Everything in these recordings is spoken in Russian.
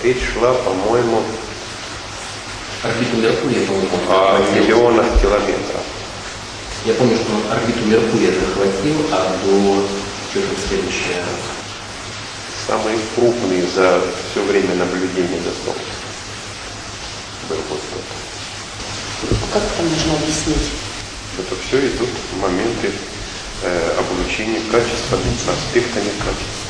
Речь шла, по-моему, орбиту Меркурия, по-моему, о миллионах километров. Я помню, что он орбиту Меркурия захватил, а до что же следующее? Самый крупный за все время наблюдения за Солнцем был вот тот. Как это можно объяснить? Это все идут моменты облучения качественных аспектами качества.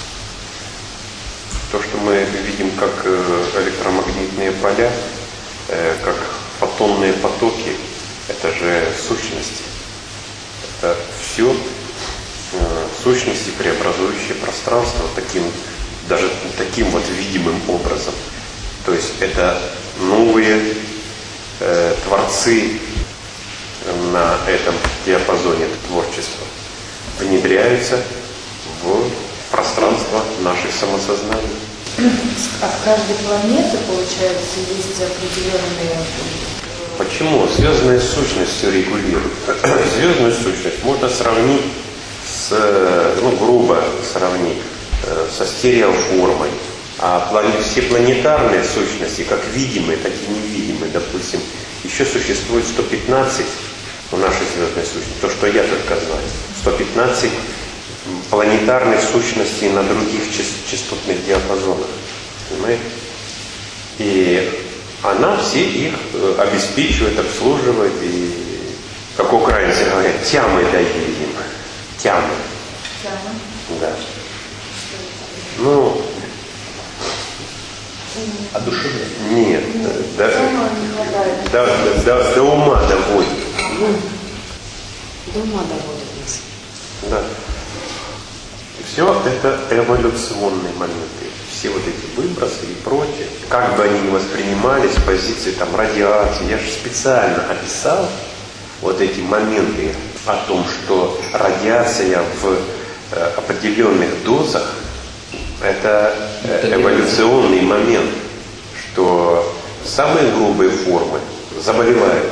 То, что мы видим как электромагнитные поля, как фотонные потоки, это же сущности. Это все сущности, преобразующие пространство даже таким вот видимым образом. То есть это новые творцы на этом диапазоне творчества внедряются в пространство наших самосознаний. А в каждой планете, получается, есть определенные... Почему? Звездная сущность все регулирует. Звездную сущность можно сравнить грубо сравнить со стереоформой. А все планетарные сущности, как видимые, так и невидимые, допустим, еще существует 115 у нашей звездной сущности, то, что я только знаю, 115 планетарных сущностей на других частотных диапазонах. Понимаете? И она все их обеспечивает, обслуживает, и, как украинцы говорят, тямы дает им. Тямы. Да. Ну, Одушевление? нет, до ума доводит. До ума доводит нас. Да. Все это эволюционные моменты. Все вот эти выбросы и прочее, как бы они ни воспринимались с позиции там, радиации, я же специально описал вот эти моменты о том, что радиация в определенных дозах это эволюционный момент, что самые грубые формы заболевают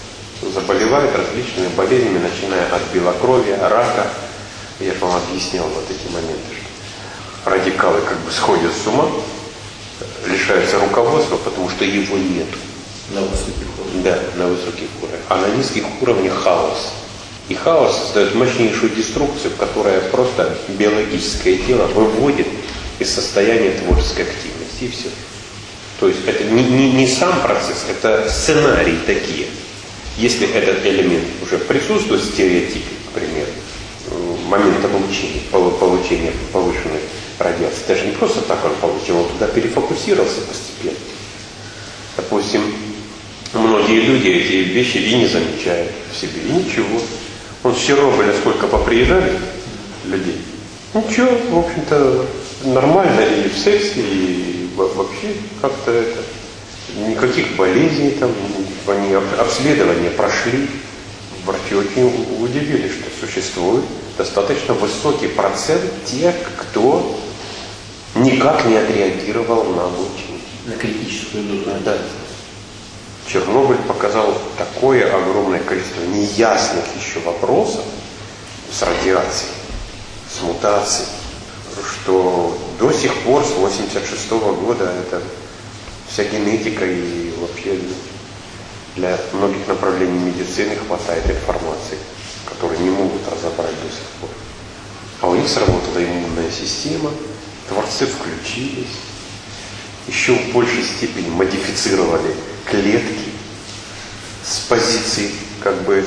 различными болезнями, начиная от белокровия, рака. Я же вам объяснял вот эти моменты, что радикалы как бы сходят с ума, лишаются руководства, потому что его нет. На высоких уровнях. Да, на высоких уровнях. А на низких уровнях хаос. И хаос создает мощнейшую деструкцию, которая просто биологическое тело выводит из состояния творческой активности. И все. То есть это не сам процесс, это сценарии такие. Если этот элемент уже присутствует в стереотипе, к примеру, момент получения повышенной радиации, даже не просто так он получил, он туда перефокусировался постепенно. Допустим, многие люди эти вещи и не замечают в себе, и ничего. Он с Чернобыля сколько поприезжали людей. Ничего, в общем-то, нормально и в сексе, и вообще как-то это. Никаких болезней там, они обследования прошли. Врачи очень удивились, что существует достаточно высокий процент тех, кто никак не отреагировал на облучение. На критическую дозу. Да. Чернобыль показал такое огромное количество неясных еще вопросов с радиацией, с мутацией, что до сих пор, с 1986 года, это вся генетика и вообще для многих направлений медицины хватает информации, которые не могут разобрать до сих пор. А у них сработала иммунная система, творцы включились, еще в большей степени модифицировали клетки с позиции как бы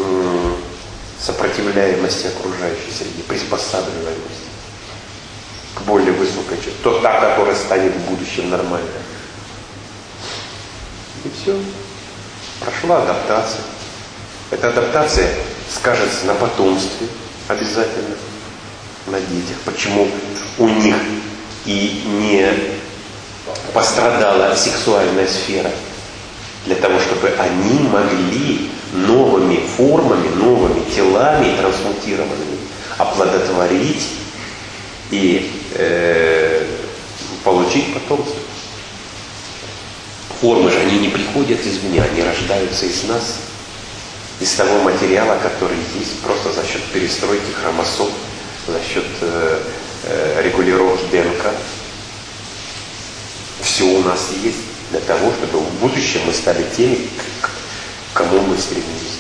сопротивляемости окружающей среде, приспосабливаемости к более высокой части, та, которая станет в будущем нормальной. И все. Прошла адаптация. Эта адаптация скажется на потомстве обязательно, на детях. Почему у них и не пострадала сексуальная сфера? Для того, чтобы они могли новыми формами, новыми телами трансмутированными оплодотворить и получить потомство. Формы же, они не приходят извне, они рождаются из нас, из того материала, который есть, просто за счет перестройки хромосом, за счет регулировки ДНК. Все все у нас есть для того, чтобы в будущем мы стали теми, к кому мы стремимся.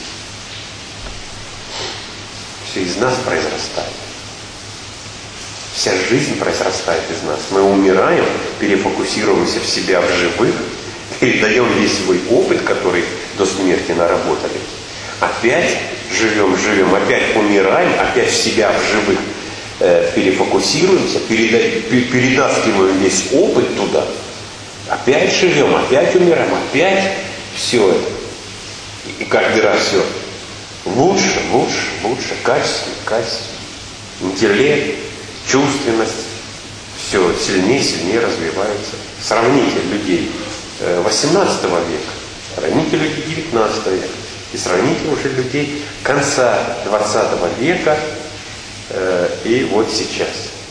Все из нас произрастает. Вся жизнь произрастает из нас. Мы умираем, перефокусируемся в себя, в живых, передаем весь свой опыт, который до смерти наработали. Опять живем, опять умираем, опять в себя, в живых перефокусируемся, перетаскиваем весь опыт туда. Опять живем, опять умираем, опять все это. И каждый раз все лучше, качественнее. Интеллект, чувственность, все сильнее развивается. Сравните людей 18 века, сравните людей 19 века и сравните уже людей конца 20 века и вот сейчас.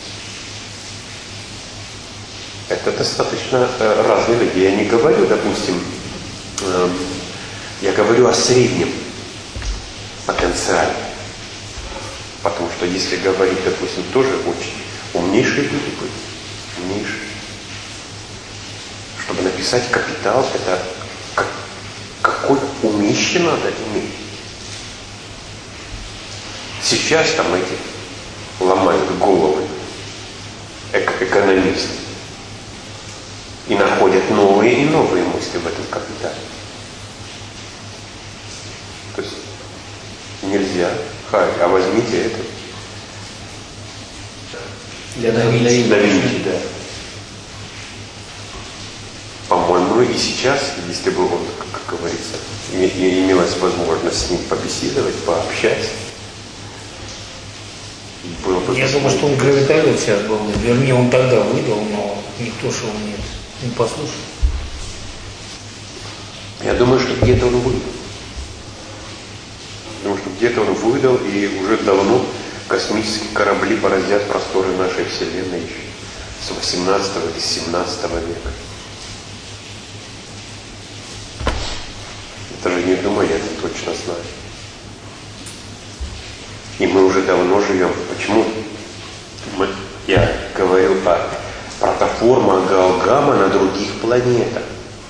Это достаточно разные люди. Я не говорю, допустим, я говорю о среднем потенциале. Потому что если говорить, допустим, тоже очень умнейшие люди были. Умнейшие. Чтобы написать «Капитал», это какое умище надо иметь. Сейчас там эти ломают головы экономисты и находят новые и новые мысли в этом «Капитале». То есть нельзя, а возьмите это. Для Да Винчи, да. По-моему, и сейчас, если бы он, как говорится, имелась возможность с ним побеседовать, пообщаться, было бы... Я думаю, что он гравиталил сейчас был. Вернее, он тогда выдал, но никто же его не послушал. Я думаю, что где-то он выдал. Потому что где-то он выдал, и уже давно космические корабли поразят просторы нашей Вселенной еще с 18 или 17 века. Это же не думаю, я это точно знаю. И мы уже давно живем. Почему? Я говорил о протоформа Гаогама на других планетах.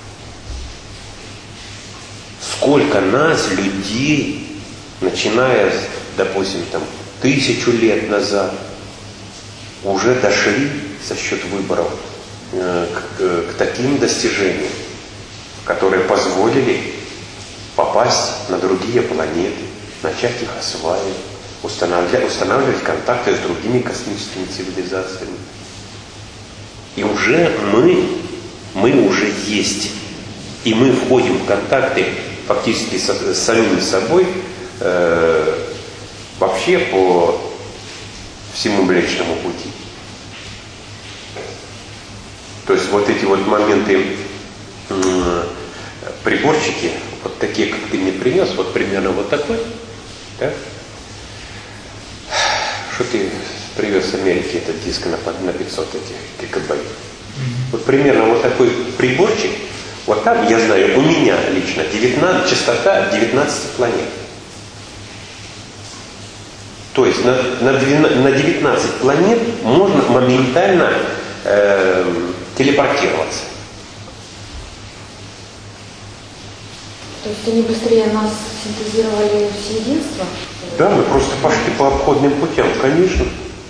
Сколько нас, людей, начиная, допустим, 1000 лет назад, уже дошли за счет выборов к таким достижениям, которые позволили попасть на другие планеты, начать их осваивать, устанавливать контакты с другими космическими цивилизациями. И уже мы уже есть. И мы входим в контакты фактически с самим собой вообще по всему Млечному пути. То есть вот эти вот моменты, приборчики, вот такие, как ты мне принес, вот примерно вот такой, да? Что ты привез с Америки этот диск на 500 этих гигабайт? Вот примерно вот такой приборчик, вот там, я знаю, у меня лично частота 19 планет. То есть на 19 планет можно моментально телепортироваться. То есть они быстрее нас синтезировали все единства? Да, мы просто пошли по обходным путям, конечно.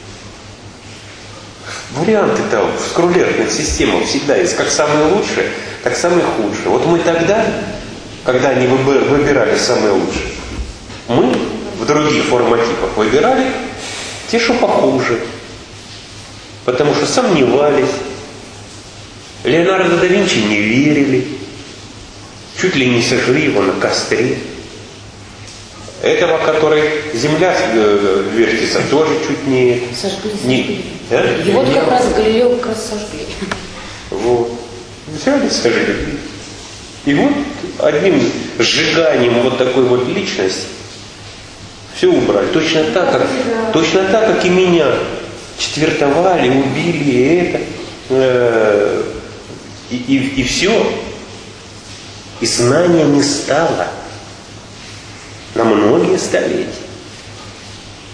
Варианты там в скрулерных системах всегда есть как самые лучшие, так самые худшие. Вот мы тогда, когда они выбирали самые лучшие, мы в других форматипах выбирали те, что похуже. Потому что сомневались. Леонардо да Винчи не верили. Чуть ли не сожгли его на костре. Этого, который Земля вертится, тоже чуть не... Сожгли. А? Его как раз Галилео как раз сожгли. Вот. Взяли, сожгли. И вот одним сжиганием вот такой вот личности все убрали. Точно так, как и меня. Четвертовали, убили это. И все. И знания не стало на многие столетия.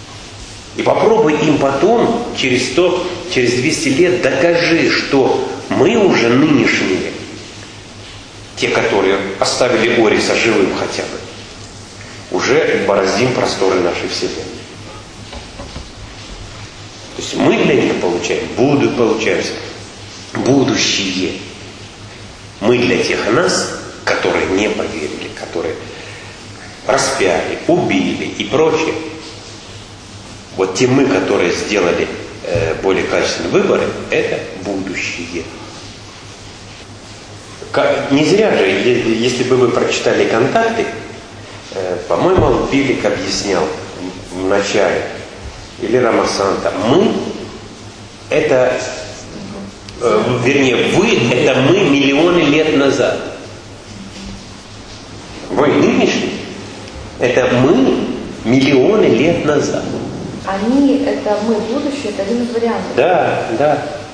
И попробуй им потом, через 200 лет, докажи, что мы уже нынешние, те, которые оставили Ориса живым хотя бы, уже бороздим просторы нашей Вселенной. То есть мы для них получаем будущее. Мы для тех нас, которые не поверили, которые распяли, убили и прочее. Вот те мы, которые сделали более качественные выборы, это будущее. Не зря же, если бы вы прочитали «Контакты», по-моему, Пилик объяснял в начале, или Рамасанта, мы это, вернее, вы это мы миллионы лет назад. Вы нынешний, это мы миллионы лет назад. Они, это мы, будущее, это один из вариантов. Да, да.